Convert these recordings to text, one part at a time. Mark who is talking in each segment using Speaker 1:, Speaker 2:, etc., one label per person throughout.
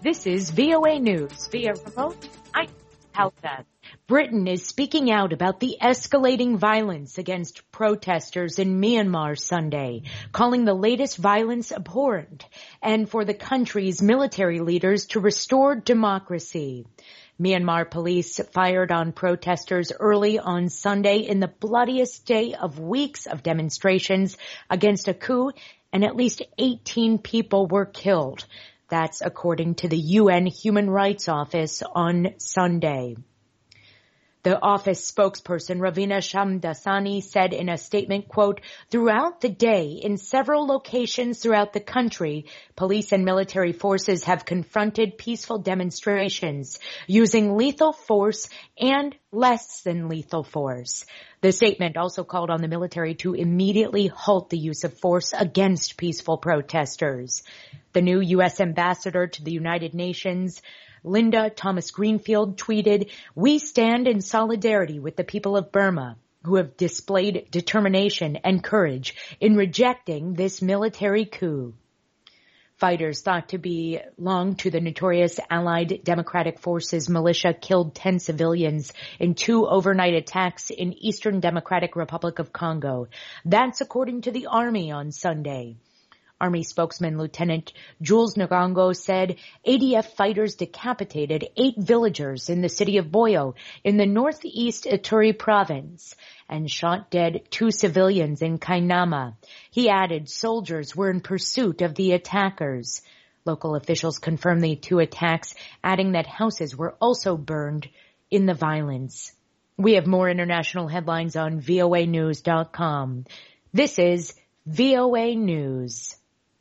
Speaker 1: This is VOA News via remote. I'm Helga. Britain is speaking out about the escalating violence against protesters in Myanmar Sunday, calling the latest violence abhorrent and for the country's military leaders to restore democracy. Myanmar police fired on protesters early on Sunday in the bloodiest day of weeks of demonstrations against a coup, and at least 18 people were killed. That's according to the UN Human Rights Office on Sunday. The office spokesperson Ravina Shamdasani said in a statement, quote, "Throughout the day, in several locations throughout the country, police and military forces have confronted peaceful demonstrations using lethal force and less than lethal force." The statement also called on the military to immediately halt the use of force against peaceful protesters. The new U.S. ambassador to the United Nations, Linda Thomas-Greenfield, tweeted, "We stand in solidarity with the people of Burma who have displayed determination and courage in rejecting this military coup." Fighters thought to belong to the notorious Allied Democratic Forces militia killed 10 civilians in 2 overnight attacks in Eastern Democratic Republic of Congo. That's according to the Army on Sunday. Army spokesman Lieutenant Jules Ngongo said ADF fighters decapitated 8 villagers in the city of Boyo in the northeast Ituri province and shot dead 2 civilians in Kainama. He added soldiers were in pursuit of the attackers. Local officials confirmed the 2 attacks, adding that houses were also burned in the violence. We have more international headlines on voanews.com. This is VOA News.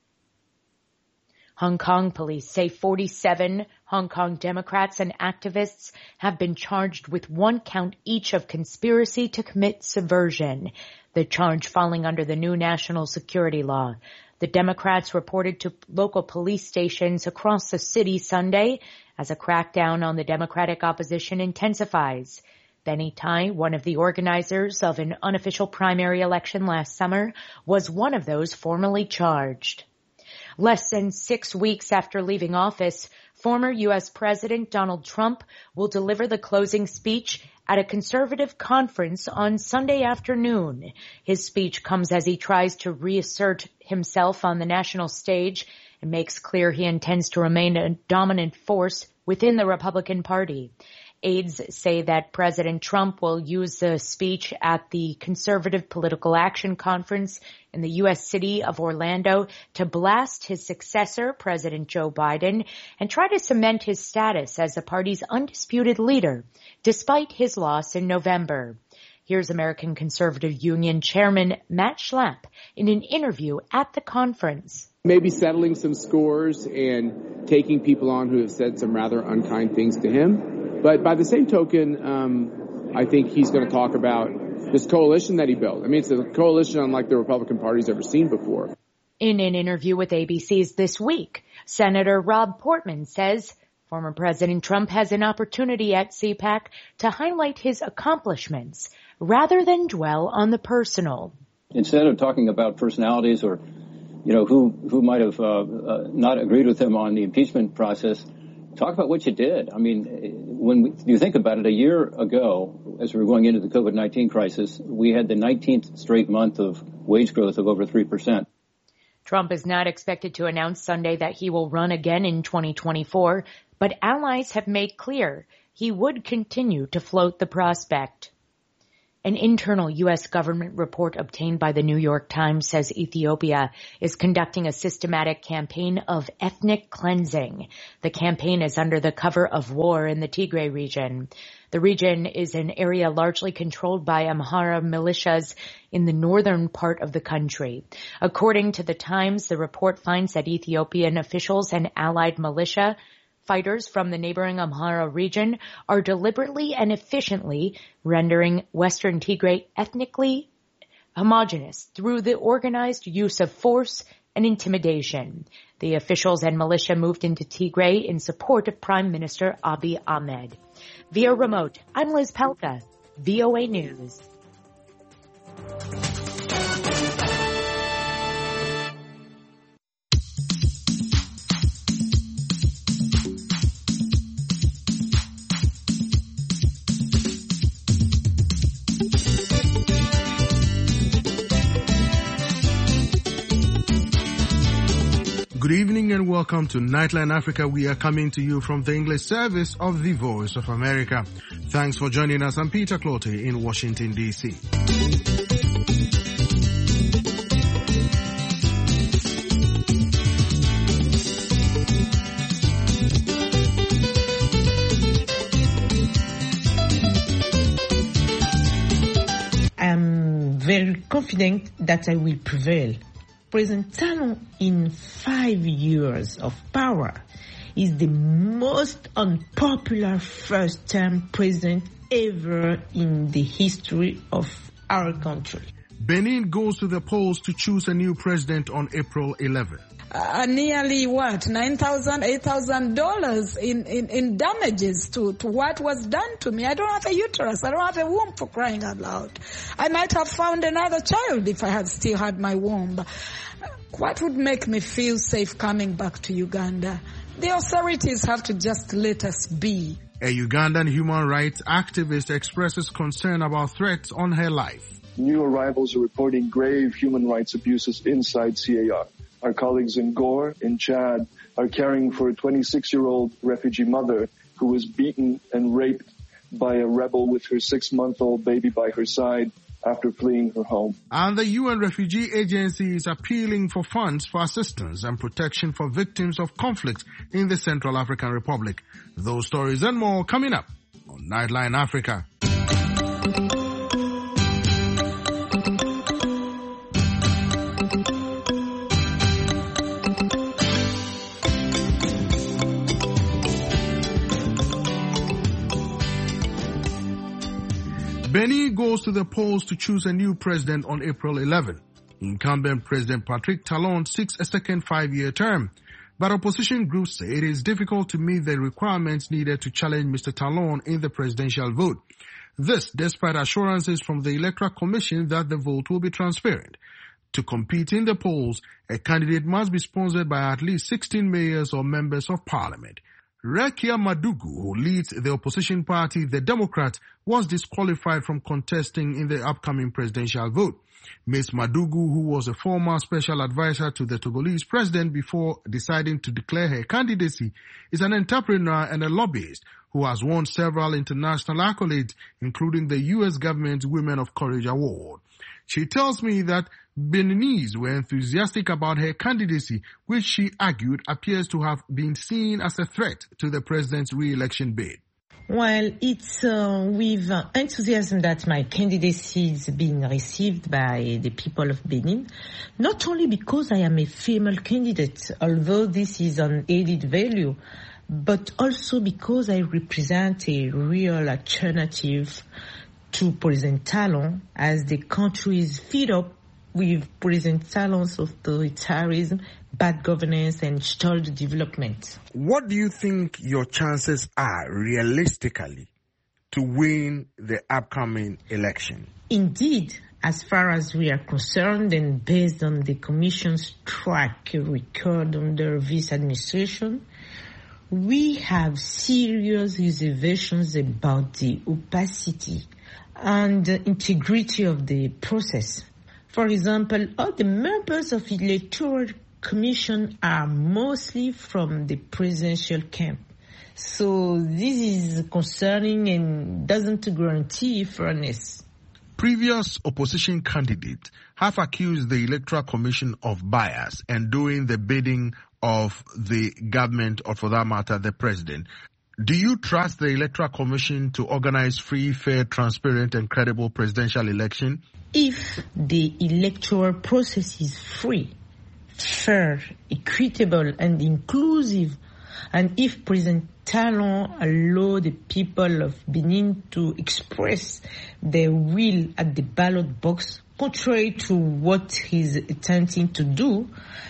Speaker 1: Hong Kong police say 47 Hong Kong Democrats and activists have been charged with 1 count each of conspiracy to commit subversion, the charge falling under the new national security law. The Democrats reported to local police stations across the city Sunday as a crackdown on the Democratic opposition intensifies. Benny Tai, one of the organizers of an unofficial primary election last summer, was one of those formally charged. Less than 6 weeks after leaving office, former U.S. President Donald Trump will deliver the closing speech at a conservative conference on Sunday afternoon. His speech comes as he tries to reassert himself on the national stage and makes clear he intends to remain a dominant force within the Republican Party. Aides say that President Trump will use the speech at the Conservative Political Action Conference in the U.S. city of Orlando to blast his successor, President Joe Biden, and try to cement his status as the party's undisputed leader, despite his loss in November. Here's American Conservative Union Chairman Matt Schlapp in an interview at the conference.
Speaker 2: Maybe settling some scores and taking people on who have said some rather unkind things to him. But by the same token, I think he's going to talk about this coalition that he built. I mean, it's a coalition unlike the Republican Party's ever seen before.
Speaker 1: In an interview with ABC's This Week, Senator Rob Portman says former President Trump has an opportunity at CPAC to highlight his accomplishments rather than dwell on the personal.
Speaker 3: Instead of talking about personalities or, who might have not agreed with him on the impeachment process, talk about what you did. I mean, when you think about it, a year ago, as we were going into the COVID-19 crisis, we had the 19th straight month of wage growth of over 3%.
Speaker 1: Trump is not expected to announce Sunday that he will run again in 2024, but allies have made clear he would continue to float the prospect. An internal U.S. government report obtained by the New York Times says Ethiopia is conducting a systematic campaign of ethnic cleansing. The campaign is under the cover of war in the Tigray region. The region is an area largely controlled by Amhara militias in the northern part of the country. According to the Times, the report finds that Ethiopian officials and allied militia fighters from the neighboring Amhara region are deliberately and efficiently rendering Western Tigray ethnically homogeneous through the organized use of force and intimidation. The officials and militia moved into Tigray in support of Prime Minister Abiy Ahmed. Via remote, I'm Liz Pelka, VOA News.
Speaker 4: Good evening and welcome to Nightline Africa. We are coming to you from the English service of the Voice of America. Thanks for joining us. I'm Peter Clote in Washington, D.C.
Speaker 5: I'm very confident that I will prevail. President Talon, in 5 years of power, is the most unpopular first-term president ever in the history of our country.
Speaker 4: Benin goes to the polls to choose a new president on April 11.
Speaker 6: Nearly $9,000, $8,000 in damages to what was done to me. I don't have a uterus. I don't have a womb, for crying out loud. I might have found another child if I had still had my womb. What would make me feel safe coming back to Uganda? The authorities have to just let us be.
Speaker 4: A Ugandan human rights activist expresses concern about threats on her life.
Speaker 7: New arrivals are reporting grave human rights abuses inside CAR. Our colleagues in Gore, in Chad, are caring for a 26-year-old refugee mother who was beaten and raped by a rebel with her 6-month-old baby by her side after fleeing her home.
Speaker 4: And the UN Refugee Agency is appealing for funds for assistance and protection for victims of conflict in the Central African Republic. Those stories and more coming up on Nightline Africa. Benin goes to the polls to choose a new president on April 11. Incumbent President Patrick Talon seeks a second 5-year term, but opposition groups say it is difficult to meet the requirements needed to challenge Mr. Talon in the presidential vote. This despite assurances from the Electoral Commission that the vote will be transparent. To compete in the polls, a candidate must be sponsored by at least 16 mayors or members of parliament. Rekia Madugu, who leads the opposition party, the Democrats, was disqualified from contesting in the upcoming presidential vote. Ms. Madugu, who was a former special advisor to the Togolese president before deciding to declare her candidacy, is an entrepreneur and a lobbyist who has won several international accolades, including the U.S. government's Women of Courage Award. She tells me that Beninese were enthusiastic about her candidacy, which she argued appears to have been seen as a threat to the president's re-election bid.
Speaker 5: Well, it's with enthusiasm that my candidacy is being received by the people of Benin, not only because I am a female candidate, although this is an added value, but also because I represent a real alternative to President Talon, as the country is fed up with President Talon's authoritarianism, bad governance, and stalled development.
Speaker 4: What do you think your chances are, realistically, to win the upcoming election?
Speaker 5: Indeed, as far as we are concerned, and based on the Commission's track record under this administration, we have serious reservations about the opacity and the integrity of the process. For example, all the members of the Electoral Commission are mostly from the presidential camp. So this is concerning and doesn't guarantee fairness.
Speaker 4: Previous opposition candidates have accused the Electoral Commission of bias and doing the bidding of the government, or for that matter, the president. Do you trust the Electoral Commission to organize free, fair, transparent, and credible presidential election?
Speaker 5: If the electoral process is free, fair, equitable, and inclusive, and if President Talon allows the people of Benin to express their will at the ballot box, contrary to what he's attempting to do,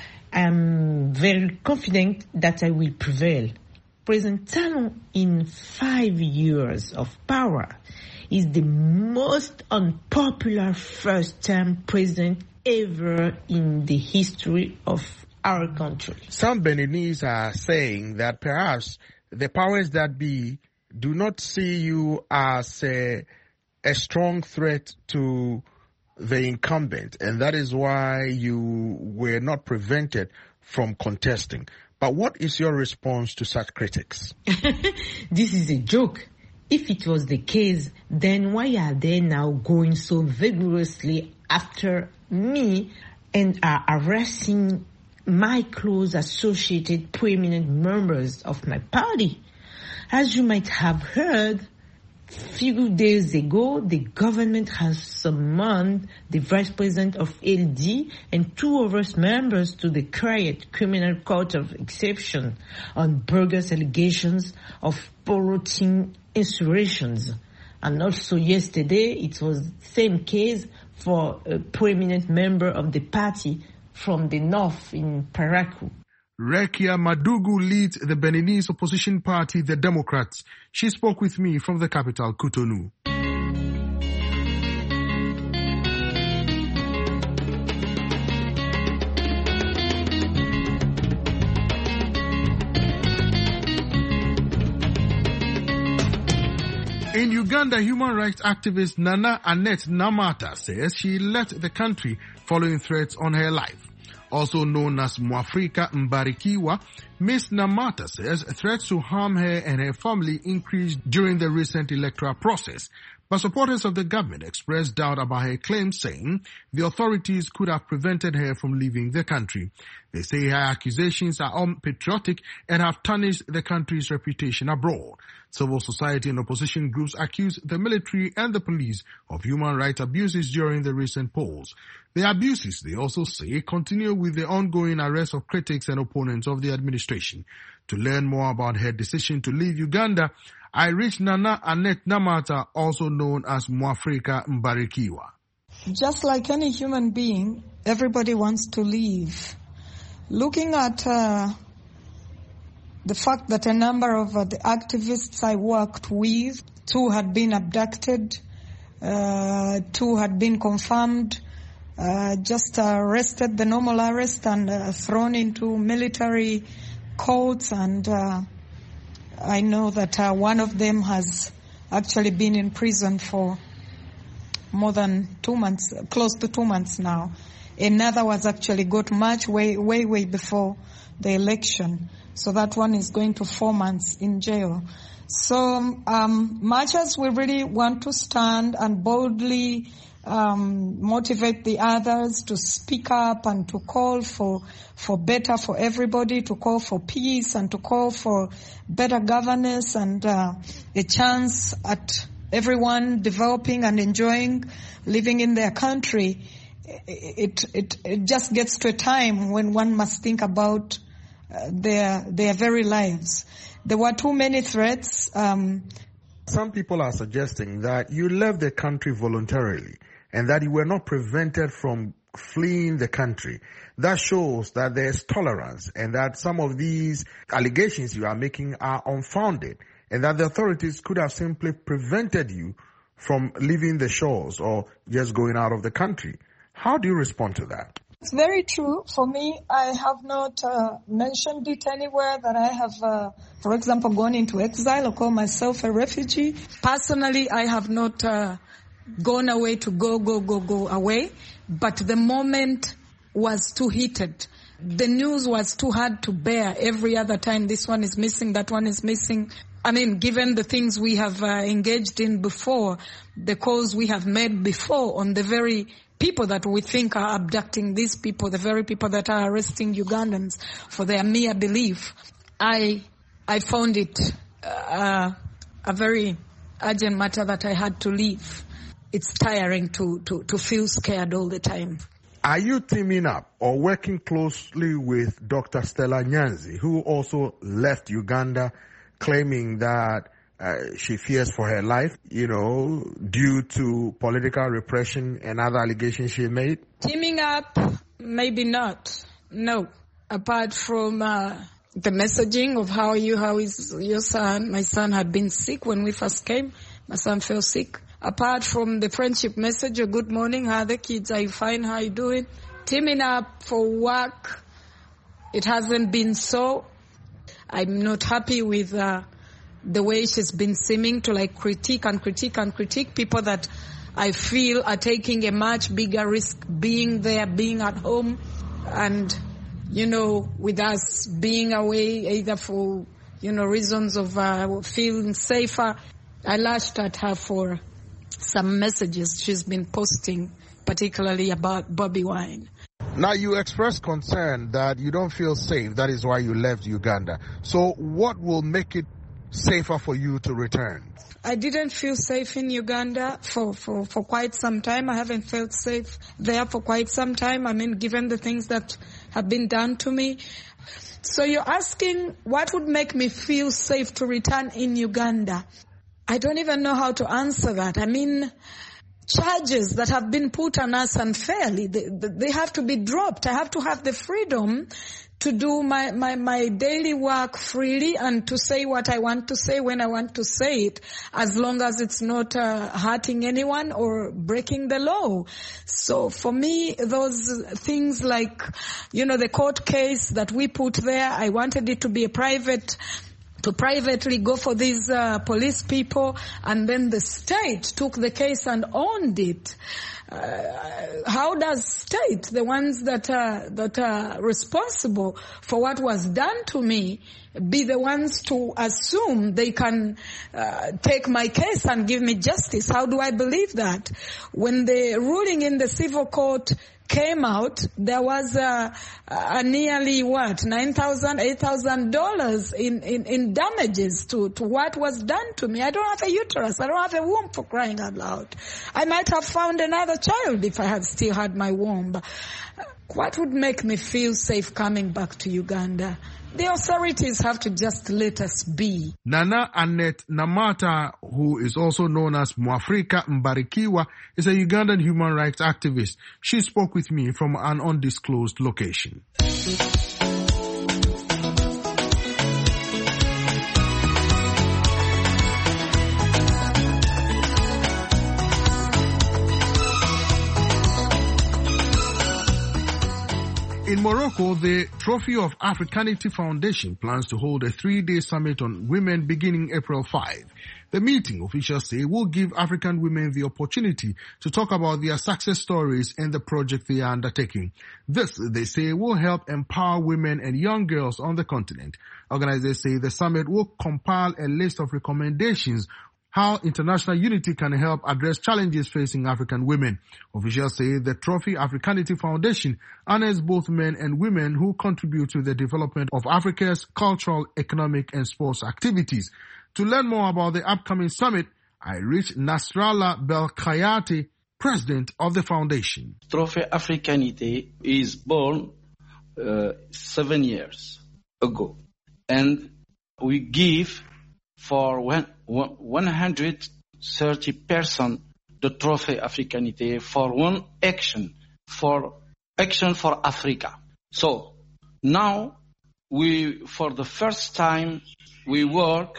Speaker 5: I'm very confident that I will prevail. President Talon, in 5 years of power, is the most unpopular first-term president ever in the history of our country.
Speaker 4: Some Beninese are saying that perhaps the powers that be do not see you as a strong threat to the incumbent, and that is why you were not prevented from contesting. But what is your response to such critics?
Speaker 5: This is a joke. If it was the case, then why are they now going so vigorously after me and are arresting my close associated prominent members of my party? As you might have heard, few days ago, the government has summoned the vice president of LD and 2 of us members to the Quiet Criminal Court of Exception on bogus allegations of plotting insurrections. And also yesterday, it was the same case for a prominent member of the party from the north in Parakou.
Speaker 4: Rekia Madugu leads the Beninese opposition party, the Democrats. She spoke with me from the capital, Cotonou. In Uganda, human rights activist Nana Annette Namata says she left the country following threats on her life. Also known as Mwafrika Mbarikiwa, Ms. Namata says threats to harm her and her family increased during the recent electoral process. But supporters of the government expressed doubt about her claims, saying the authorities could have prevented her from leaving the country. They say her accusations are unpatriotic and have tarnished the country's reputation abroad. Civil society and opposition groups accuse the military and the police of human rights abuses during the recent polls. The abuses, they also say, continue with the ongoing arrest of critics and opponents of the administration. To learn more about her decision to leave Uganda, I reached Nana Annette Namata, also known as Mwafrika Mbarikiwa.
Speaker 6: Just like any human being, everybody wants to leave. Looking at the fact that a number of the activists I worked with, 2 had been abducted, 2 had been confirmed, just arrested, the normal arrest, and thrown into military courts, and I know that one of them has actually been in prison for more than 2 months, close to 2 months now. Another was actually got much way before the election. So that one is going to 4 months in jail. So much as we really want to stand and boldly motivate the others to speak up and to call for better for everybody, to call for peace and to call for better governance and a chance at everyone developing and enjoying living in their country, it just gets to a time when one must think about their very lives. There were too many threats.
Speaker 4: Some people are suggesting that you left the country voluntarily and that you were not prevented from fleeing the country. That shows that there's tolerance and that some of these allegations you are making are unfounded and that the authorities could have simply prevented you from leaving the shores or just going out of the country. How do you respond to that?
Speaker 6: It's very true. For me, I have not mentioned it anywhere that I have, for example, gone into exile or call myself a refugee. Personally, I have not gone away to go away, but the moment was too heated. The news was too hard to bear. Every other time, this one is missing, that one is missing. I mean, given the things we have engaged in before, the calls we have made before on the very people that we think are abducting these people, the very people that are arresting Ugandans for their mere belief, I found it a very urgent matter that I had to leave. It's tiring to feel scared all the time.
Speaker 4: Are you teaming up or working closely with Dr. Stella Nyanzi, who also left Uganda, claiming that she fears for her life, due to political repression and other allegations she made?
Speaker 6: Teaming up, maybe not. No. Apart from the messaging of how is your son? My son had been sick when we first came. My son fell sick. Apart from the friendship message, good morning, how are the kids? Are you fine? How are you doing? Teaming up for work, it hasn't been so. I'm not happy with the way she's been seeming to critique people that I feel are taking a much bigger risk being there, being at home, and with us being away either for, reasons of feeling safer. I lashed at her for some messages she's been posting, particularly about Bobi Wine.
Speaker 4: Now, you expressed concern that you don't feel safe. That is why you left Uganda. So what will make it safer for you to return?
Speaker 6: I didn't feel safe in Uganda for quite some time. I haven't felt safe there for quite some time. Given the things that have been done to me. So you're asking what would make me feel safe to return in Uganda? I don't even know how to answer that. Charges that have been put on us unfairly, they have to be dropped. I have to have the freedom to do my daily work freely and to say what I want to say when I want to say it, as long as it's not hurting anyone or breaking the law. So for me, those things like, the court case that we put there, I wanted it to be to privately go for these police people, and then the state took the case and owned it. How does state, the ones that are responsible for what was done to me, be the ones to assume they can take my case and give me justice? How do I believe that? When the ruling in the civil court came out, there was a nearly $9,000, $8,000 in damages to what was done to me. I don't have a uterus. I don't have a womb, for crying out loud. I might have found another child if I had still had my womb. What would make me feel safe coming back to Uganda? The authorities have to just let us be.
Speaker 4: Nana Annette Namata, who is also known as Mwafrika Mbarikiwa, is a Ugandan human rights activist. She spoke with me from an undisclosed location. In Morocco, the Trophy of Africanity Foundation plans to hold a 3-day summit on women beginning April 5. The meeting, officials say, will give African women the opportunity to talk about their success stories and the project they are undertaking. This, they say, will help empower women and young girls on the continent. Organizers say the summit will compile a list of recommendations how international unity can help address challenges facing African women. Officials say the Trophy Africanity Foundation honors both men and women who contribute to the development of Africa's cultural, economic, and sports activities. To learn more about the upcoming summit, I reached Nasrallah Belkhayati, president of the foundation.
Speaker 8: Trophy Africanity is born 7 years ago, and we give for 130 persons the Trophy Africanity for one action for Africa. So now for the first time, we work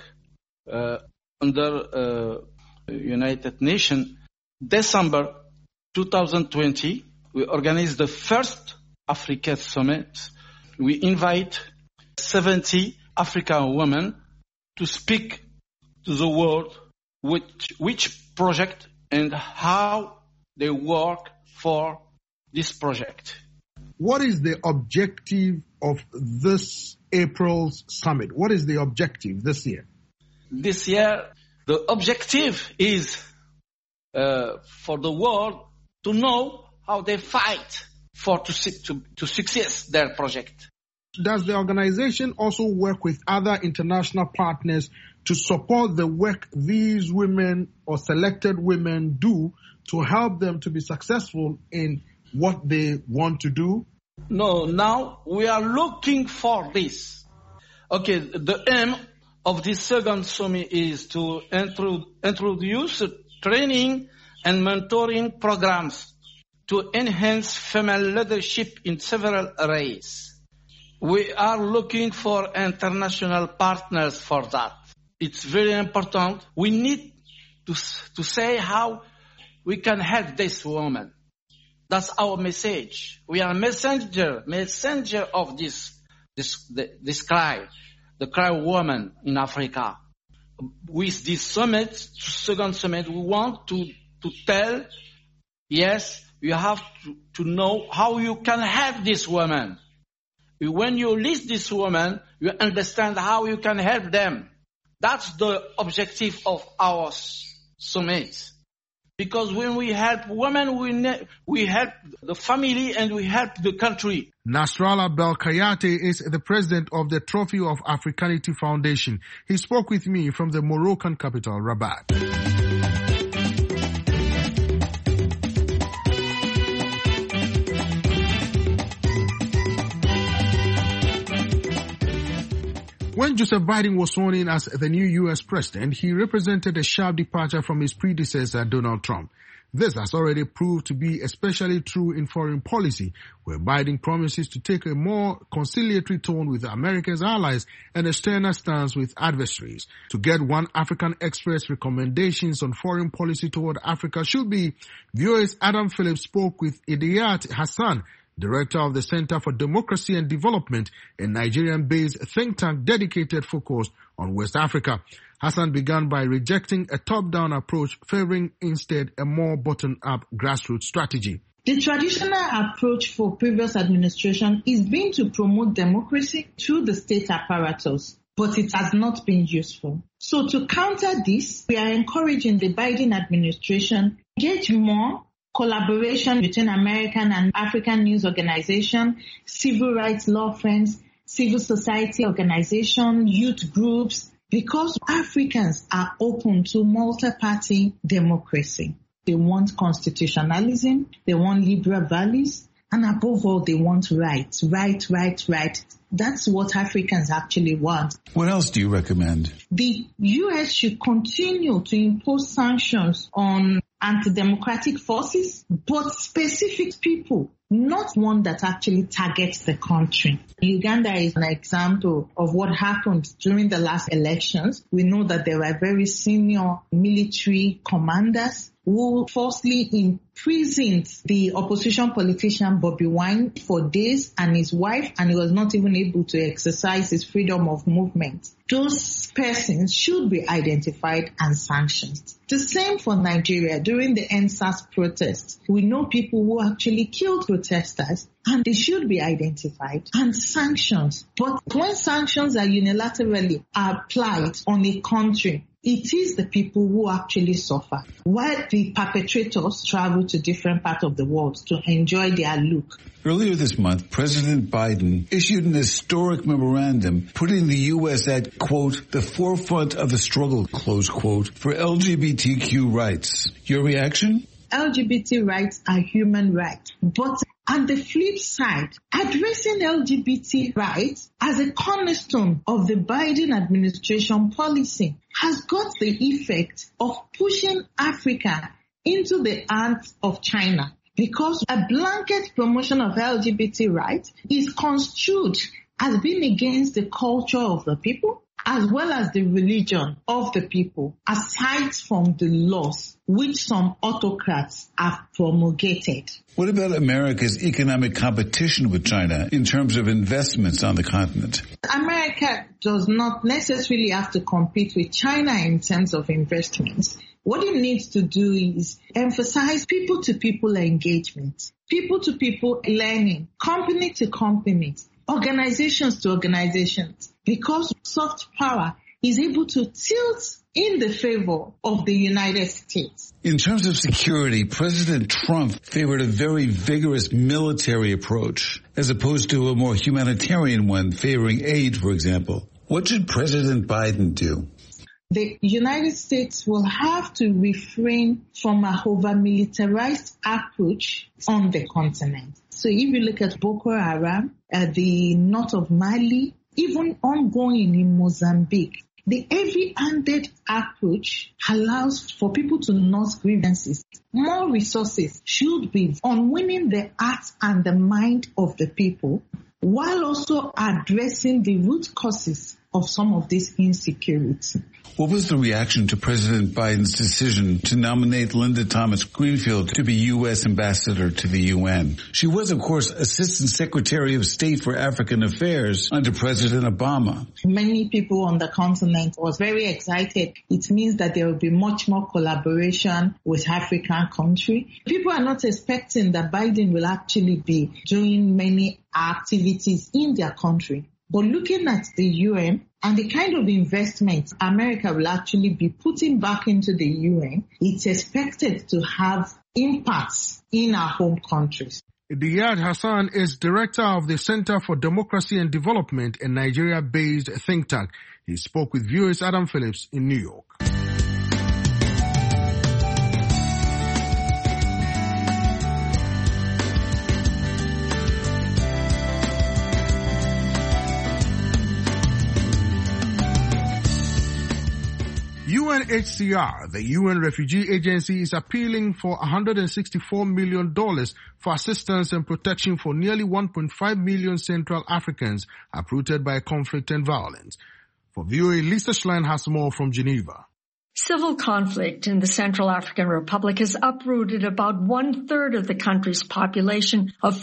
Speaker 8: under United Nations. December 2020, we organized the first Africa Summit. We invite 70 African women to speak to the world which project and how they work for this project.
Speaker 4: What is the objective of this April's summit? What is the objective this year?
Speaker 8: This year, the objective is for the world to know how they fight to success their project.
Speaker 4: Does the organization also work with other international partners to support the work these women or selected women do to help them to be successful in what they want to do?
Speaker 8: No, now we are looking for this. Okay, the aim of this second summit is to introduce training and mentoring programs to enhance female leadership in several areas. We are looking for international partners for that. It's very important. We need to say how we can help this woman. That's our message. We are messenger of this cry, the cry woman in Africa. With this summit, second summit, we want to tell, yes, you have to know how you can help this woman. When you list this woman, you understand how you can help them. That's the objective of our summit. Because when we help women, we help the family and we help the country.
Speaker 4: Nasrallah Belkayate is the president of the Trophy of Africanity Foundation. He spoke with me from the Moroccan capital, Rabat. When Joseph Biden was sworn in as the new U.S. president, he represented a sharp departure from his predecessor, Donald Trump. This has already proved to be especially true in foreign policy, where Biden promises to take a more conciliatory tone with America's allies and a sterner stance with adversaries. To get one African express recommendations on foreign policy toward Africa should be, VOA's Adam Phillips spoke with Idiyat Hassan, Director of the Center for Democracy and Development, a Nigerian-based think tank dedicated focus on West Africa. Hassan began by rejecting a top-down approach, favoring instead a more bottom-up grassroots strategy.
Speaker 5: The traditional approach for previous administration is been to promote democracy through the state apparatus, but it has not been useful. So to counter this, we are encouraging the Biden administration to engage more collaboration between American and African news organizations, civil rights law firms, civil society organizations, youth groups, because Africans are open to multi-party democracy. They want constitutionalism, they want liberal values, and above all, they want rights. Right. That's what Africans actually want.
Speaker 9: What else do you recommend?
Speaker 5: The U.S. should continue to impose sanctions on anti-democratic forces, but specific people, not one that actually targets the country. Uganda is an example of what happened during the last elections. We know that there were very senior military commanders who falsely imprisoned the opposition politician Bobby Wine for days and his wife, and he was not even able to exercise his freedom of movement. Those persons should be identified and sanctioned. The same for Nigeria. During the EndSARS protests, we know people who actually killed protesters, and they should be identified and sanctioned. But when sanctions are unilaterally applied on a country, it is the people who actually suffer, while the perpetrators travel to different parts of the world to enjoy their look.
Speaker 9: Earlier this month, President Biden issued an historic memorandum putting the U.S. at, quote, the forefront of the struggle, close quote, for LGBTQ rights. Your reaction?
Speaker 5: LGBT rights are human rights, but on the flip side, addressing LGBT rights as a cornerstone of the Biden administration policy has got the effect of pushing Africa into the hands of China, because a blanket promotion of LGBT rights is construed as being against the culture of the people as well as the religion of the people, aside from the laws which some autocrats have promulgated.
Speaker 9: What about America's economic competition with China in terms of investments on the continent?
Speaker 5: America does not necessarily have to compete with China in terms of investments. What it needs to do is emphasize people-to-people engagement, people-to-people learning, company to company, organizations to organizations, because soft power is able to tilt in the favor of the United States.
Speaker 9: In terms of security, President Trump favored a very vigorous military approach as opposed to a more humanitarian one favoring aid, for example. What should President Biden do?
Speaker 5: The United States will have to refrain from a over-militarized approach on the continent. So if you look at Boko Haram, the north of Mali, even ongoing in Mozambique, the heavy-handed approach allows for people to nurse grievances. More resources should be on winning the hearts and the mind of the people, while also addressing the root causes of some of this insecurity.
Speaker 9: What was the reaction to President Biden's decision to nominate Linda Thomas-Greenfield to be U.S. ambassador to the UN? She was, of course, Assistant Secretary of State for African Affairs under President Obama.
Speaker 5: Many people on the continent was very excited. It means that there will be much more collaboration with African countries. People are not expecting that Biden will actually be doing many activities in their country. But looking at the UN and the kind of investment America will actually be putting back into the UN, it's expected to have impacts in our home countries.
Speaker 4: Diyad Hassan is director of the Center for Democracy and Development, a Nigeria-based think tank. He spoke with viewers Adam Phillips in New York. UNHCR, the UN Refugee Agency, is appealing for $164 million for assistance and protection for nearly 1.5 million Central Africans uprooted by conflict and violence. For VOA, Lisa Schlein has more from Geneva.
Speaker 10: Civil conflict in the Central African Republic has uprooted about 1/3 of the country's population of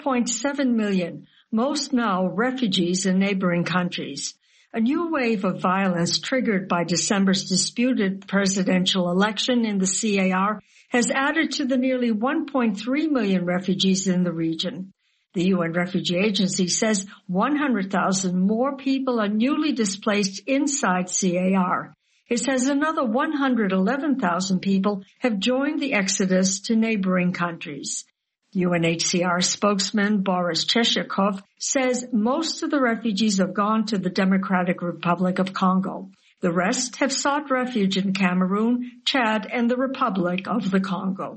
Speaker 10: 4.7 million, most now refugees in neighboring countries. A new wave of violence triggered by December's disputed presidential election in the CAR has added to the nearly 1.3 million refugees in the region. The UN Refugee Agency says 100,000 more people are newly displaced inside CAR. It says another 111,000 people have joined the exodus to neighboring countries. UNHCR spokesman Boris Cheshikov says most of the refugees have gone to the Democratic Republic of Congo. The rest have sought refuge in Cameroon, Chad, and the Republic of the Congo.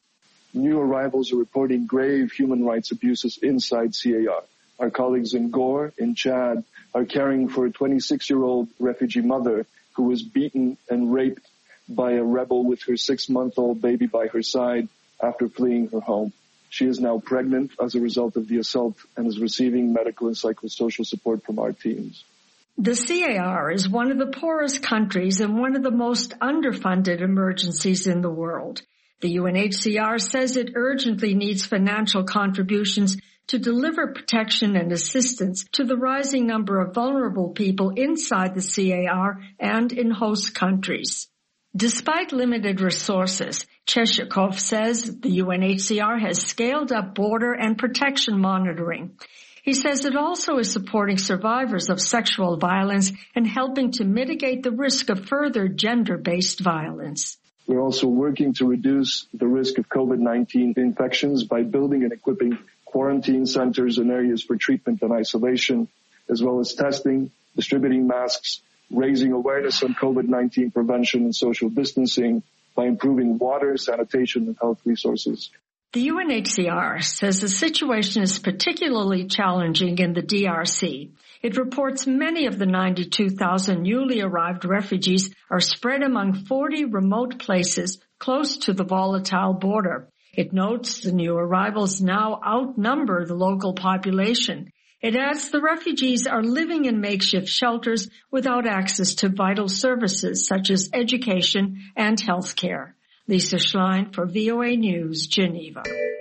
Speaker 7: New arrivals are reporting grave human rights abuses inside CAR. Our colleagues in Gore, in Chad, are caring for a 26-year-old refugee mother who was beaten and raped by a rebel with her 6-month-old baby by her side after fleeing her home. She is now pregnant as a result of the assault and is receiving medical and psychosocial support from our teams.
Speaker 10: The CAR is one of the poorest countries and one of the most underfunded emergencies in the world. The UNHCR says it urgently needs financial contributions to deliver protection and assistance to the rising number of vulnerable people inside the CAR and in host countries. Despite limited resources, Cheshikov says the UNHCR has scaled up border and protection monitoring. He says it also is supporting survivors of sexual violence and helping to mitigate the risk of further gender-based violence.
Speaker 7: We're also working to reduce the risk of COVID-19 infections by building and equipping quarantine centers and areas for treatment and isolation, as well as testing, distributing masks, raising awareness on COVID-19 prevention and social distancing by improving water, sanitation, and health resources.
Speaker 10: The UNHCR says the situation is particularly challenging in the DRC. It reports many of the 92,000 newly arrived refugees are spread among 40 remote places close to the volatile border. It notes the new arrivals now outnumber the local population. It adds the refugees are living in makeshift shelters without access to vital services such as education and health care. Lisa Schlein for VOA News, Geneva.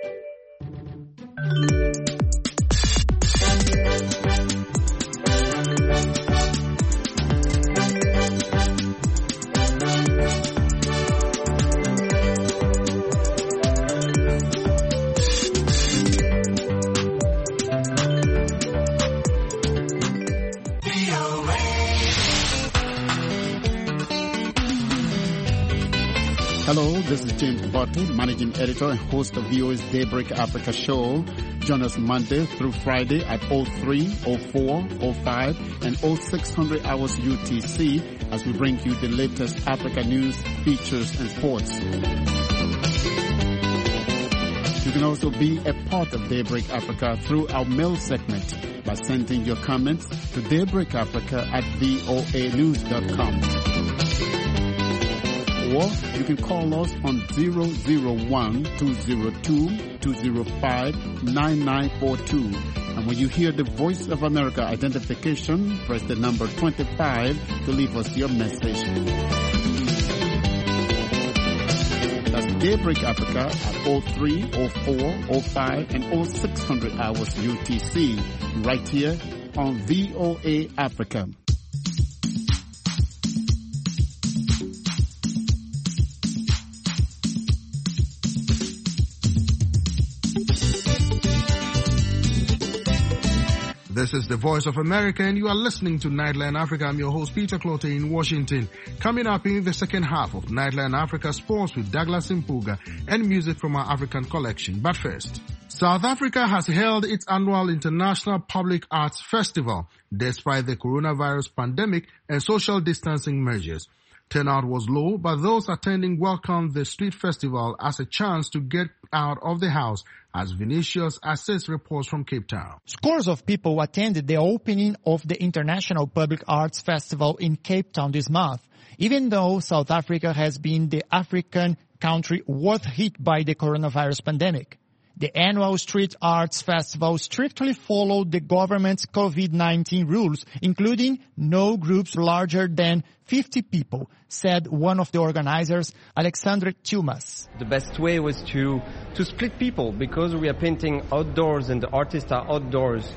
Speaker 11: Hello, this is James Bartley, Managing Editor and host of VOA's Daybreak Africa show. Join us Monday through Friday at 03, 04, 05, and 0600 hours UTC as we bring you the latest Africa news, features, and sports. You can also be a part of Daybreak Africa through our mail segment by sending your comments to daybreakafrica@voanews.com. Or you can call us on 001-202-205-9942 And when you hear the Voice of America identification, press the number 25 to leave us your message. That's Daybreak Africa at 03, 04, 05, and 0600 hours UTC, right here on VOA Africa.
Speaker 4: This is the Voice of America, and you are listening to Nightline Africa. I'm your host, Peter Clote in Washington. Coming up in the second half of Nightline Africa Sports with Douglas Mpuga and music from our African collection. But first, South Africa has held its annual International Public Arts Festival despite the coronavirus pandemic and social distancing measures. Turnout was low, but those attending welcomed the street festival as a chance to get out of the house, as Vinicius Assis reports from Cape Town.
Speaker 12: Scores of people attended the opening of the International Public Arts Festival in Cape Town this month, even though South Africa has been the African country worst hit by the coronavirus pandemic. The annual Street Arts Festival strictly followed the government's COVID-19 rules, including no groups larger than 50 people, said one of the organizers, Alexandre Tumas.
Speaker 13: The best way was to split people, because we are painting outdoors and the artists are outdoors.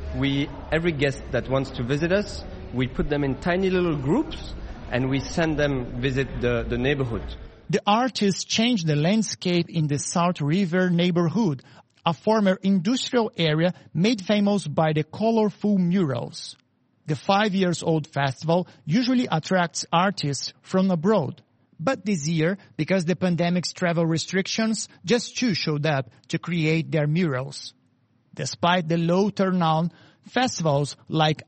Speaker 13: Every guest that wants to visit us, we put them in tiny little groups and we send them visit the neighborhood.
Speaker 12: The artists changed the landscape in the South River neighborhood, a former industrial area made famous by the colorful murals. The 5-year-old festival usually attracts artists from abroad. But this year, because the pandemic's travel restrictions, just 2 showed up to create their murals. Despite the low turnout, festivals like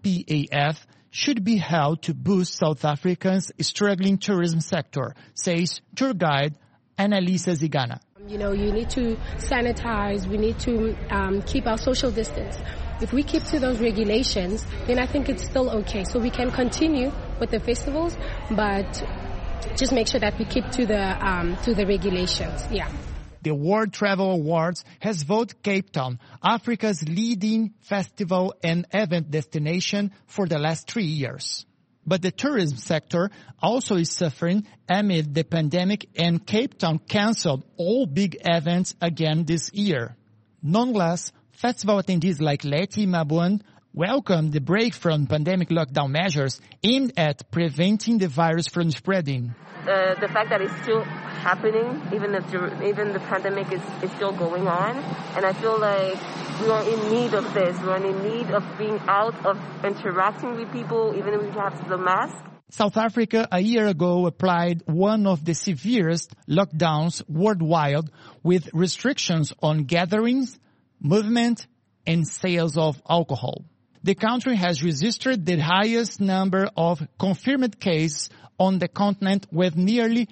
Speaker 12: IPAF should be held to boost South Africa's struggling tourism sector, says tour guide Annalisa Zigana.
Speaker 14: You need to sanitize, we need to keep our social distance. If we keep to those regulations, then I think it's still okay. So we can continue with the festivals, but just make sure that we keep to the regulations. Yeah.
Speaker 12: The World Travel Awards has voted Cape Town Africa's leading festival and event destination for the last 3 years. But the tourism sector also is suffering amid the pandemic, and Cape Town canceled all big events again this year. Nonetheless, festival attendees like Letty Mabwan welcomed the break from pandemic lockdown measures aimed at preventing the virus from spreading.
Speaker 15: The fact that it's still happening, even the pandemic is still going on, and I feel like we are in need of this. We are in need of being out, of interacting with people, even if we have the mask.
Speaker 12: South Africa a year ago applied one of the severest lockdowns worldwide, with restrictions on gatherings, movement, and sales of alcohol. The country has registered the highest number of confirmed cases on the continent, with nearly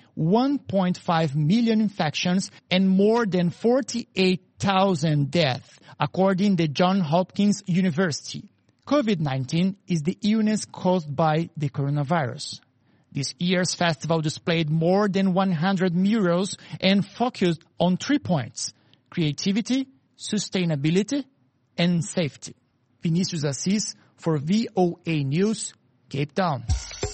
Speaker 12: 1.5 million infections and more than 48,000 deaths, according to Johns Hopkins University. COVID-19 is the illness caused by the coronavirus. This year's festival displayed more than 100 murals and focused on 3 points: creativity, sustainability, and safety. Vinicius Assis for VOA News, Cape Town.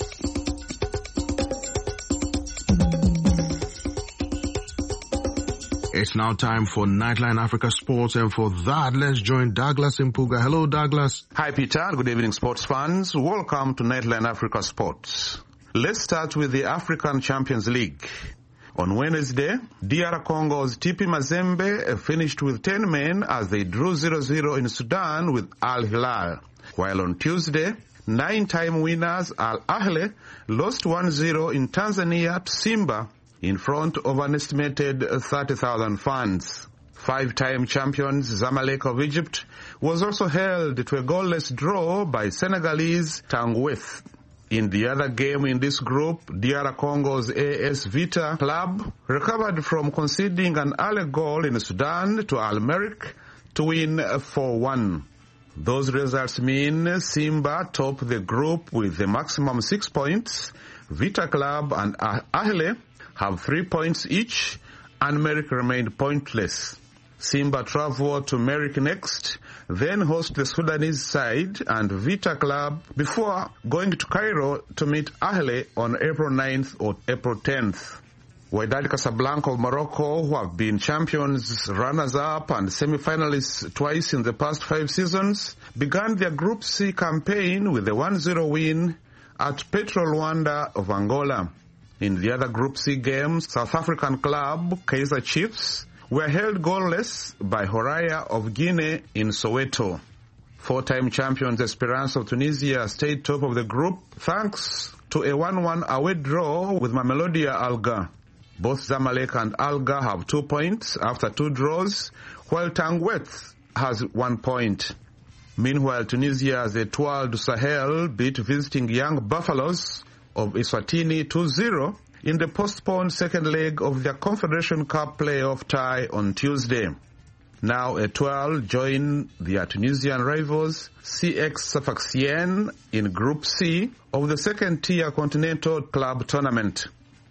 Speaker 4: It's now time for Nightline Africa Sports, and for that, let's join Douglas Mpuga. Hello, Douglas.
Speaker 16: Hi, Peter. Good evening, sports fans. Welcome to Nightline Africa Sports. Let's start with the African Champions League. On Wednesday, DR Congo's TP Mazembe finished with 10 men as they drew 0-0 in Sudan with Al Hilal. While on Tuesday, 9-time winners Al Ahly lost 1-0 in Tanzania to Simba in front of an estimated 30,000 fans. 5-time champions Zamalek of Egypt was also held to a goalless draw by Senegalese Tangueth. In the other game in this group, DR Congo's AS Vita club recovered from conceding an early goal in Sudan to Al Merrikh to win 4-1. Those results mean Simba top the group with the maximum 6 points. Vita Club and Ahly have 3 points each, and Merrikh remained pointless. Simba travel to Merrikh next then host the Sudanese side and Vita Club before going to Cairo to meet Ahly on April 9th or April 10th. Wydad Casablanca of Morocco, who have been champions, runners-up and semi-finalists twice in the past 5 seasons, began their Group C campaign with a 1-0 win at Petro Luanda of Angola. In the other Group C games, South African club Kaizer Chiefs were held goalless by Horaya of Guinea in Soweto. 4-time champions Esperance of Tunisia stayed top of the group thanks to a 1-1 away draw with Mamelodi Alga. Both Zamalek and Alga have 2 points after 2 draws, while Tangweth has 1 point. Meanwhile, Tunisia's Etoile du Sahel beat visiting Young Buffaloes of Eswatini 2-0 in the postponed second leg of their Confederation Cup playoff tie on Tuesday. Now Etoile join their Tunisian rivals CX Sfaxien in Group C of the second-tier Continental Club Tournament.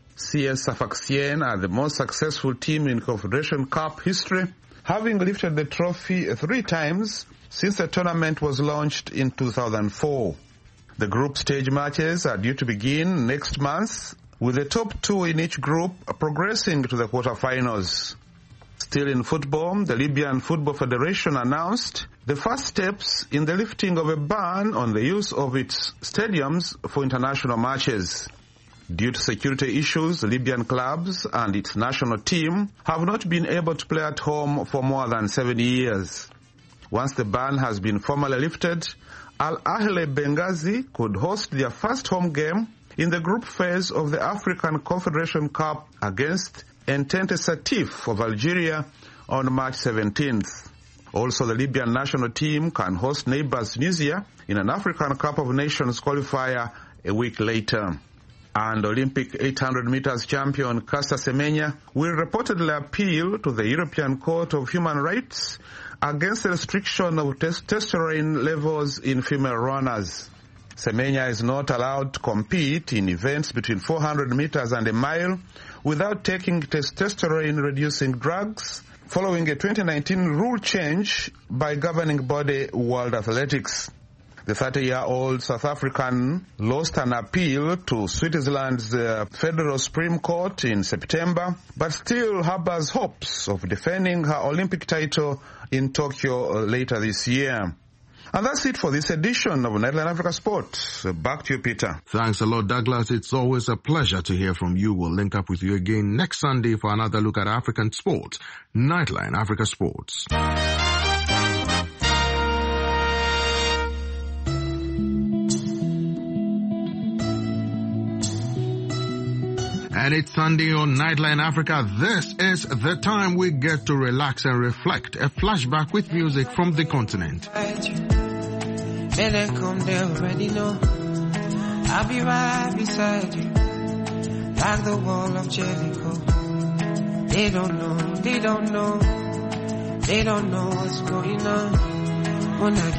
Speaker 16: CS Sfaxien are the most successful team in Confederation Cup history, having lifted the trophy 3 times since the tournament was launched in 2004. The group stage matches are due to begin next month, with the top 2 in each group progressing to the quarterfinals. Still in football, the Libyan Football Federation announced the first steps in the lifting of a ban on the use of its stadiums for international matches. Due to security issues, Libyan clubs and its national team have not been able to play at home for more than 7 years. Once the ban has been formally lifted, Al Ahly Benghazi could host their first home game in the group phase of the African Confederation Cup against Entente Satif of Algeria on March 17th. Also, the Libyan national team can host neighbors Tunisia in an African Cup of Nations qualifier a week later. And Olympic 800 meters champion Caster Semenya will reportedly appeal to the European Court of Human Rights against the restriction of testosterone levels in female runners. Semenya is not allowed to compete in events between 400 meters and a mile without taking testosterone-reducing drugs following a 2019 rule change by governing body World Athletics. The 30-year-old South African lost an appeal to Switzerland's Federal Supreme Court in September, but still harbors hopes of defending her Olympic title in Tokyo later this year. And that's it for this edition of Nightline Africa Sport. Back to you, Peter.
Speaker 4: Thanks a lot, Douglas. It's always a pleasure to hear from you. We'll link up with you again next Sunday for another look at African sports. Nightline Africa Sports. And it's Sunday on Nightline Africa. This is the time we get to relax and reflect. A flashback with music from the continent.
Speaker 17: When I come, they already know I'll be right beside you, like the wall of Jericho. They don't know what's going on. Wanna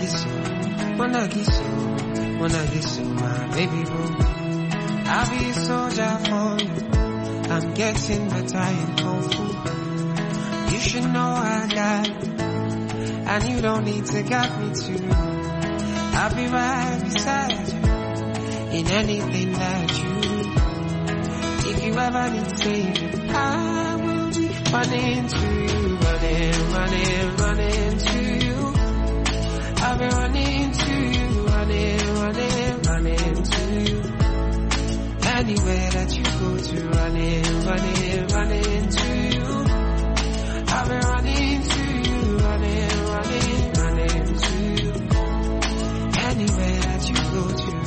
Speaker 17: kiss you, my baby boo. I'll be a soldier for you. I'm getting better in Kung Fu. You should know I got you, and you don't need to guide me too. I'll be right beside you in anything that you do. If you ever need saving, I will be running to you, running to you. I'll be running to you, running to you. Anywhere that you go to, running to you. I'll be running to you, running to you. Anywhere that you go to.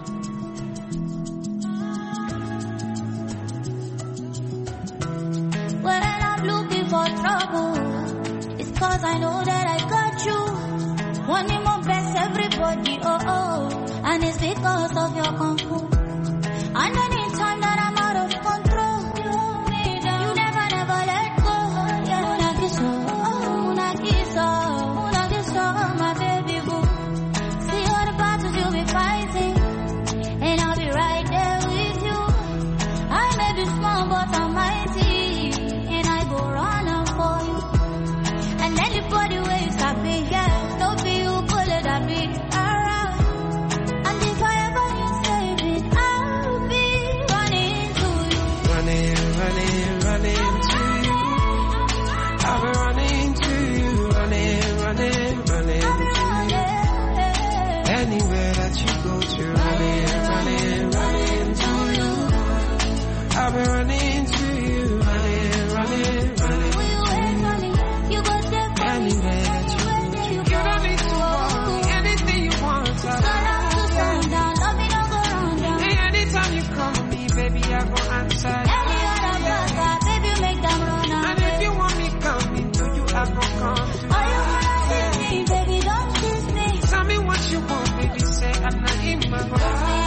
Speaker 18: When I'm looking for trouble, it's cause I know that I got you. Wanting my best, everybody, and it's because of your kung fu. And anytime that I'm out of control, you never let go. Una kiss, my baby boo. See all the battles you'll be fighting, and I'll be right there with you. I may be small, but I'm mighty, and I go run up for you. And anybody where you stop me, yeah, don't be
Speaker 17: let you go to. Running to you. I've been running to you. Running.
Speaker 18: Will you wait for me? You go take for me.
Speaker 17: You don't need to walk me. Anything you want,
Speaker 18: sun up to sundown, love me don't go round down.
Speaker 17: Hey, anytime you call me, baby, I go answer.
Speaker 18: Any other brother, baby, make them run away.
Speaker 17: And if you want me coming, do you I go come?
Speaker 18: All you wanna kiss me, baby, don't kiss me.
Speaker 17: Tell me what you want, baby, say I'm not in my mind.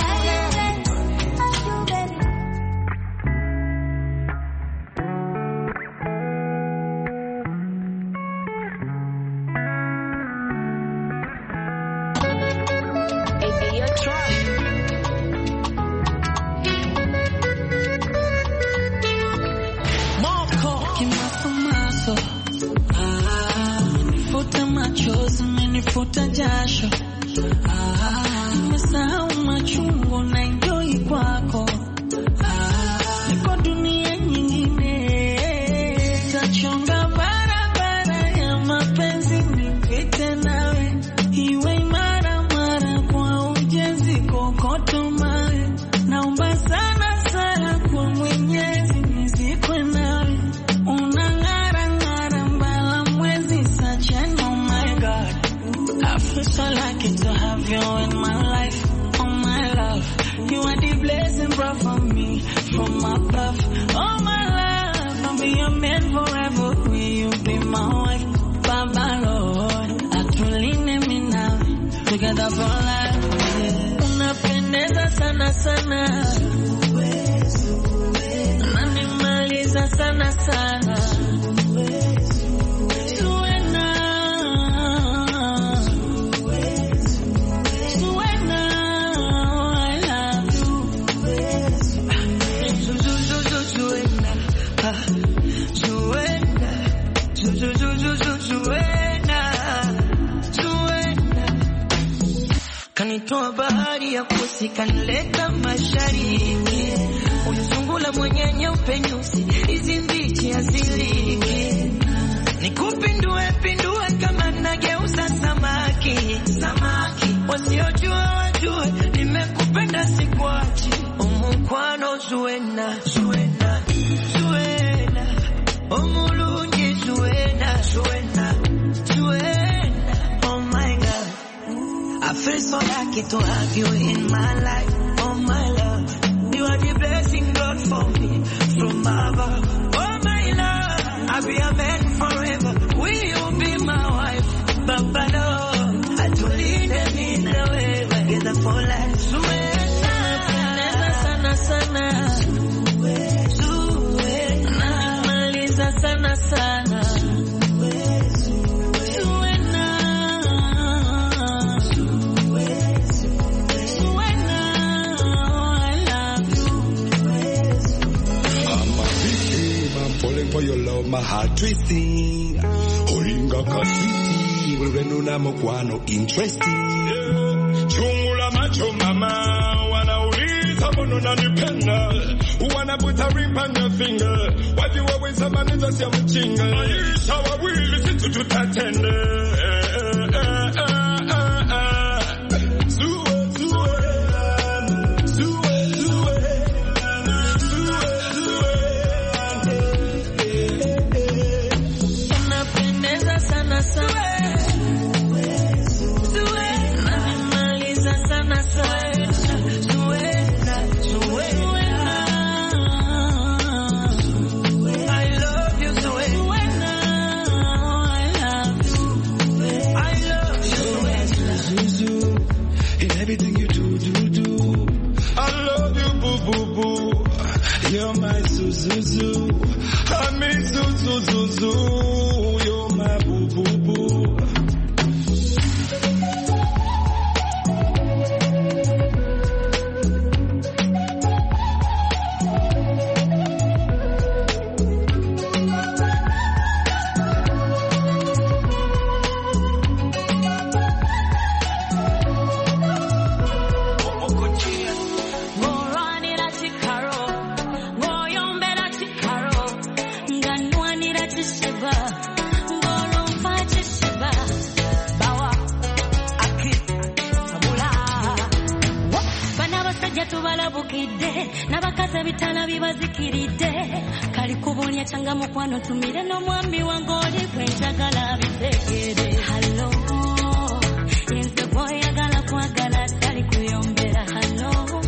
Speaker 19: Futa jasho, nimesahau machungu na enjoy kwako, niko dunia nyingine, tachonga barabara ya mapenzi nipite nawe, iwe mara kwa ujenzi kokoto mawe, naomba sana sana kwa Mwenyezi nizikwe nawe, unang'ara mbala mwezi sachen, oh my God. I feel so lucky to have you in my life, oh my love. You are the blessing brought for me from above. Oh my love, I'll be your man forever. Will you be my wife, Baba Lord? Atuline me now, together for life. Unapendeza sana sana, unanimaliza sana sana. Kanitoa bahari ya kusi, kanileta mashariki, unisungula mwenye nyeupe nyusi, hizi mbichi aziliki, nikupindue kama nageuza samaki, wasiojua wajue, nimekupenda sikwachi, umukwano Zuena, omulungi Zuena, oh my God. I feel so lucky to have you in my life, oh my love. You are the blessing God for me from above, oh my love. I'll be a man forever. Will you be my wife, Baba Lord? I told you them in the way, together for life. Zuena, maliza sana sana.
Speaker 20: For your love, my heart twisting. Holinga kasiti, wewe mokwano interesting. Chungula macho mama, wanauliza mbona unanipenda? Wanaputa ring on your finger. Why you always a man just ya mchinga? Maisha wawili sisi tutatende. Everything you do. I love you, boo, boo, boo. You're my Zuzu. I miss Zuzu. You're my boo, boo, boo.
Speaker 18: abasajja tubalabukidde n'abakazi bitala bibazikiridde kali kubunya changa mukwano tumire n'omwami wange oli gwe njagala bitegere hello yenze boyagala kwagala tali kuyombera hello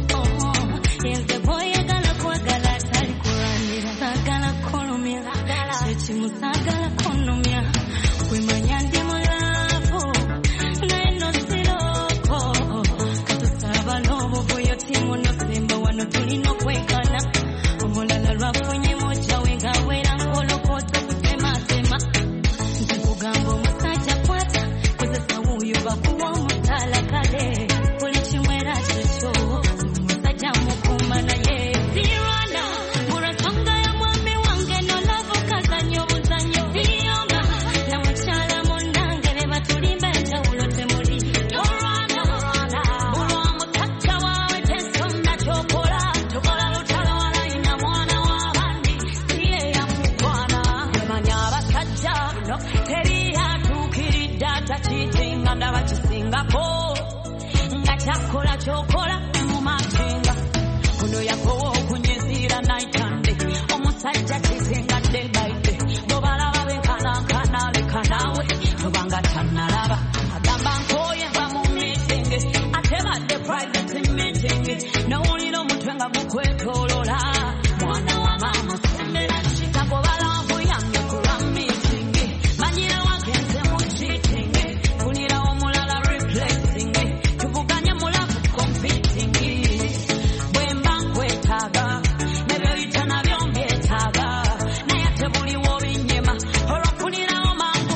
Speaker 18: yenze boyagala kwagala tali kulanira sagala kolumya sekimu sagala konumya kwemanya ndi mulavu naino siroko katusaba n'obuvuyo timu nosemba wano tulina okwekana omulala lwafunye moja wenga wera nkolokoto kutematema nkikugamba omusajja kwata kozesa wuuyo bakuwa omutala kale buli kimwera kyekyo omusajja mukuma naye sirwana murasonga ya mwami wange nolavu kazanyo obuzanyo biyonga na mukyala munange be batulimba enjawulo temuli torwana bulwa musajja waawe tesonna kyokola tokola lutalo walayina mwana w'abandi siye yamukwana manya abasajja no teri yatuukiridde atakitinga ndaba kisingako nga kyakola kyokola mu matenga kuno yakowa okunyezira naitande omusajja kisinga day by day bobalaba benkanankana leka naawe tobanga tannalaba agamba nkoye va mu meeting ate badde private meeting nowulira omutwe nga gukwetolola mwana wa maama sembera kikagobala mbuyange kulwa meeting manyira wagenze mu cheating funira omulala replacing tuvuganye mulavu competing bwemba nkwetaaga nebyoyita nabyo mbyetaaga naye ate buliwo binyema olwofunirawo mangu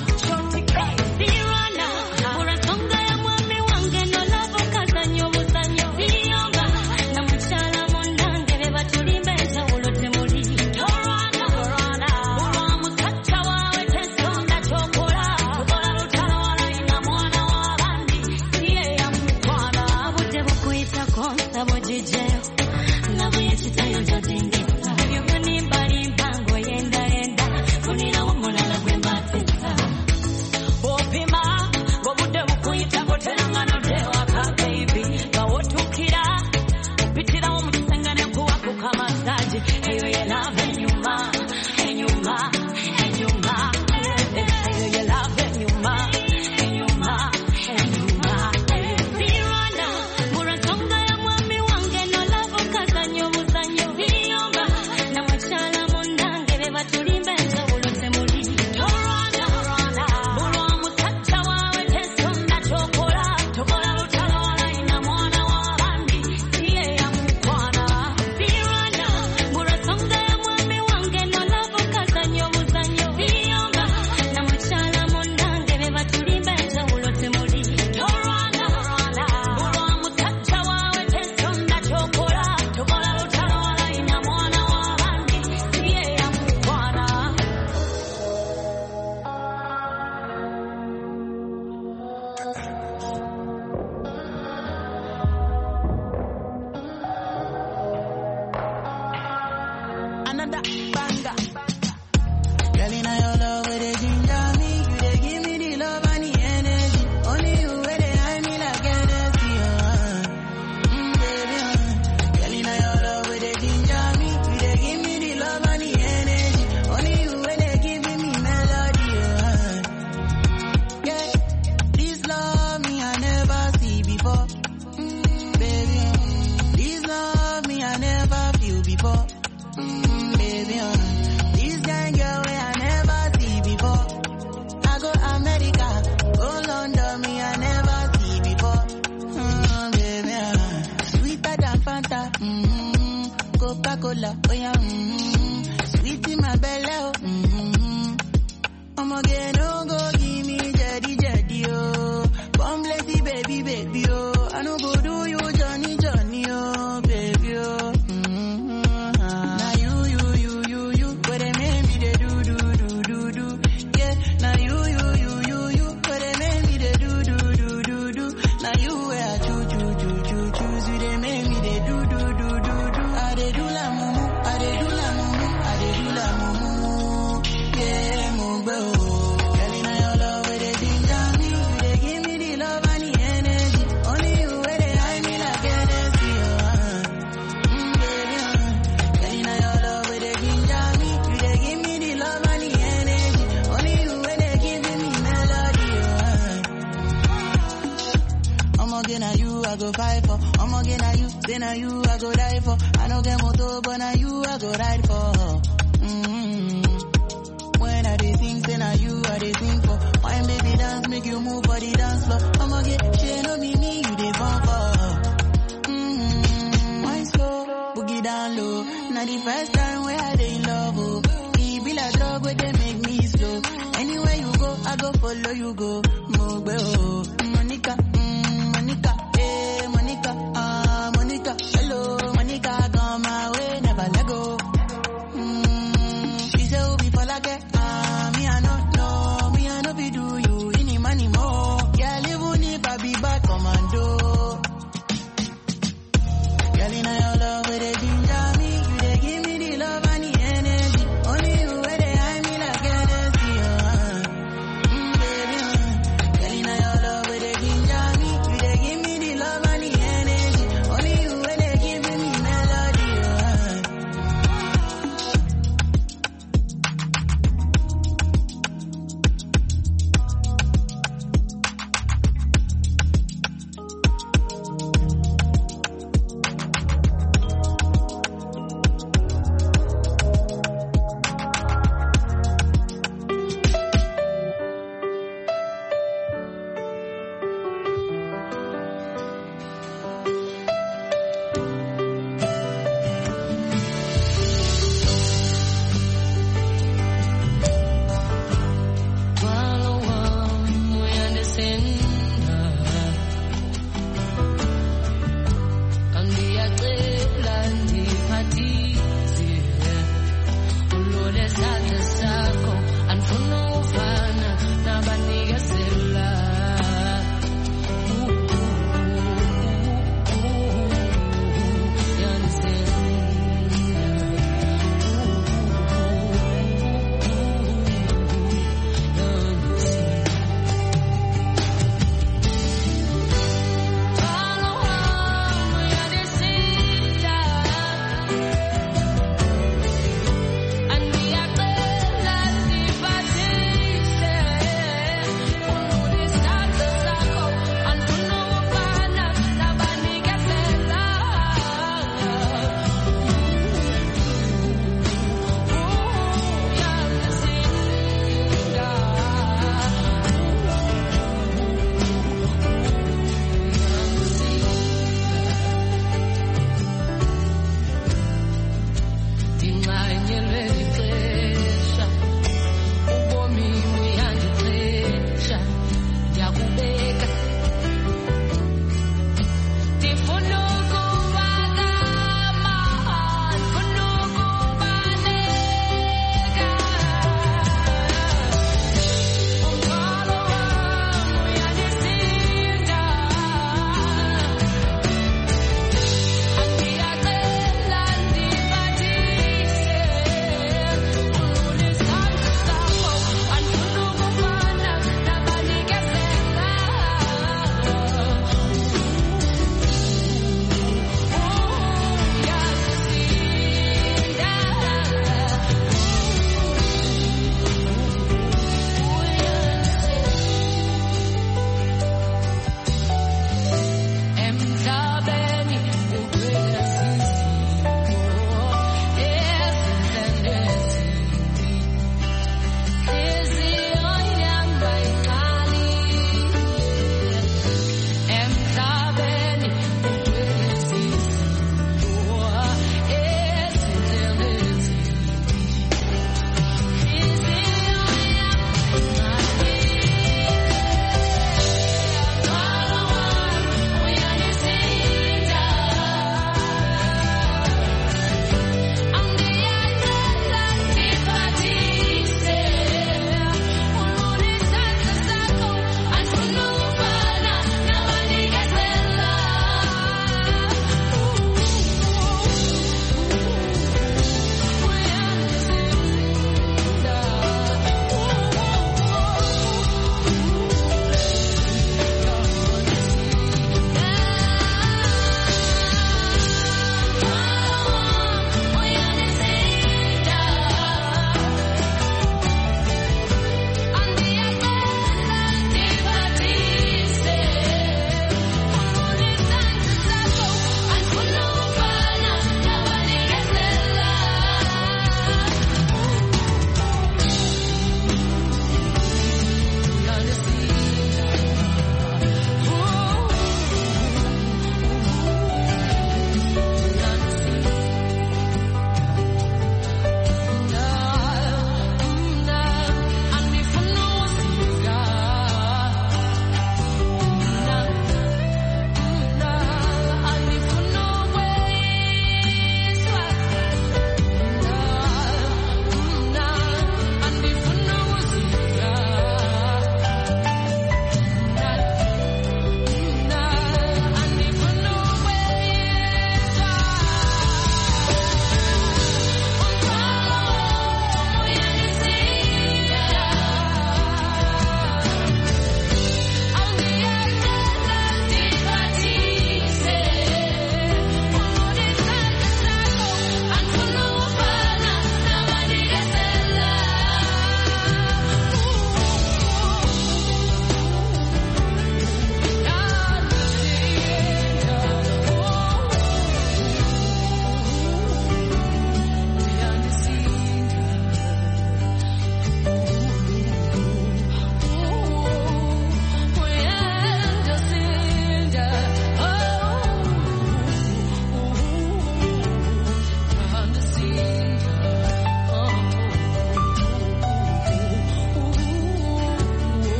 Speaker 18: sirwana olwensonga ya mwami wange nolavu kazanyo obuzanyo biyonga na mukyala munange be batulimba enjawulo temuli torwana bulwa musajja waawe tesonda kyokola tokola lutalo walayina mwana w'abandi siye yamukwana budde bukuyitako nsabo gijeyo nabu yekitayo gyodingisa ebyo bwenimbalimba ng'oyendayenda funirawo omulala gwe mbatisa bw'opima ng'obudde bukuyitako teranga nodewaka baby nga wotuukira opitirawo mu kisenge ne kuwakuka masaji eyo ye lava enyuma enyuma enyuma eyo ye lava enyuma enyuma enyuma sirwana mulwensonga ya mwami wange nolavu kazanyo obuzanyo biyonga na mukyala munange be batulimba enjawulo temuli torwana bulwa musajja waawe tesonna kyokola tokola lutalo walayina mwana w'abandi siye yamukwana sirwana mulwensonga ya mwami wange nolavu kazanyo obuzanyo biyonga na mukyala munange be batulimba enjawulo temuli torwana bulwa musajja waawe tesonna kyokola tokola lutalo walayina mwana w'abandi siye yamukwana
Speaker 19: Another banger. Girl, in your love, where they ginger me, you they give me the love and the energy. Only you where they hide me like Hennessy, baby, Girl, in your love, where they ginger me, you they give me the love and the energy. Only you where they giving me melody, Yeah, this love me I never see before, baby, This love me I never feel before, baby, This kind girl way I never see before. I go America, go London, me I never see before, baby, Sweeter than Fanta, Coca-Cola, oh yeah, Sweet in my belly, oh, I'ma get no go give me jetty jetty, oh. Come bless the baby, baby, oh. I no go do you Johnny, Johnny, oh, baby, oh. Now you, but they make me they do. Yeah, now you, but they make me they do. Now you where I choose, you they make me they do. I they do la mumu, I you I go fight for. I'm again na you, say na you I go die for. I don't get motor, but na you I go ride for. When I dey think, say na you I dey think for. Wine baby dance, make you move for the dance floor. I'm again, she know me, you dey fall for. Wine slow, boogie down low. Now the first time where I dey in love, oh. It be like drug where they make me slow. Anywhere you go, I go follow you go. Mogbe oh, Monica, Monica, hey Monica, Monica, hello Monica, come my way, never let go. She say we be for like it, me I don't know, me I no be do you any money more. Yeah, live on if I be bad commando. Girl, in your love, where they ginger me, you they give me the love and the energy. Only you where they hide me like Hennessy, baby.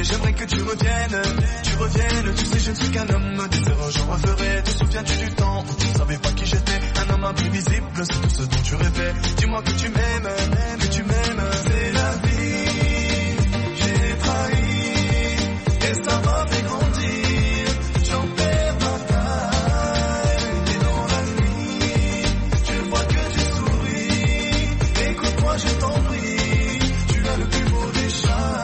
Speaker 21: mais j'aimerais que tu reviennes, tu sais je ne suis qu'un homme, des erreurs j'en referai, te souviens-tu du temps où tu ne savais pas qui j'étais, un homme imprévisible, c'est tout ce dont tu rêvais, dis-moi que tu m'aimes, c'est la vie, j'ai trahi, et ça m'a fait grandir, j'en perds ma taille, et dans la nuit, je vois que tu souris, écoute-moi je t'en prie, tu as le plus beau des chats.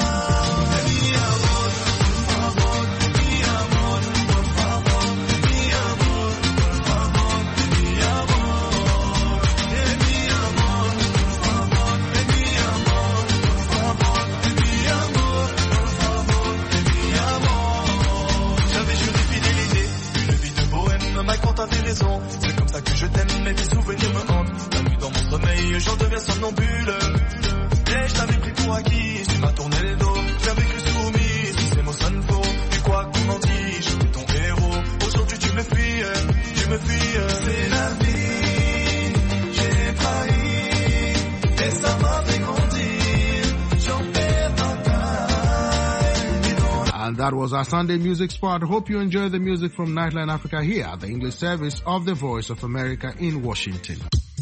Speaker 21: C'est comme ça que je t'aime, mais tes souvenirs me hantent. La nuit dans mon sommeil, j'en deviens somnambule. Et je t'avais pris pour acquis, tu m'as tourné le dos. J'avais cru soumis, si ces mots sonnent faux. Et quoi qu'on en dise, j'étais ton héros. Aujourd'hui tu me fuis, c'est la vie, j'ai trahi. Et ça m'a fait grandir, j'en perds ma taille.
Speaker 4: And that was our Sunday music spot. Hope you enjoy the music from Nightline Africa here at the English service of the Voice of America in Washington.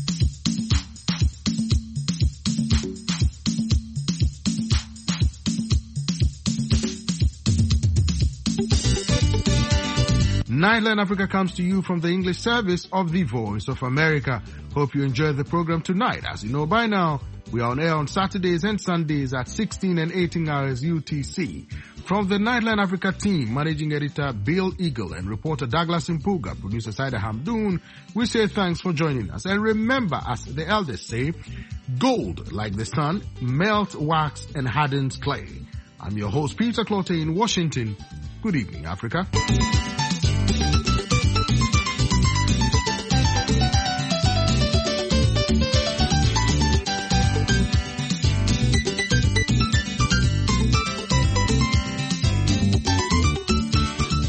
Speaker 4: Nightline Africa comes to you from the English service of the Voice of America. Hope you enjoy the program tonight. As you know by now, we are on air on Saturdays and Sundays at 16 and 18 hours UTC. From the Nightline Africa team, Managing Editor Bill Eagle and reporter Douglas Mpuga, producer Saida Hamdoon, we say thanks for joining us. And remember, as the elders say, gold, like the sun, melts wax and hardens clay. I'm your host, Peter Clotte in Washington. Good evening, Africa.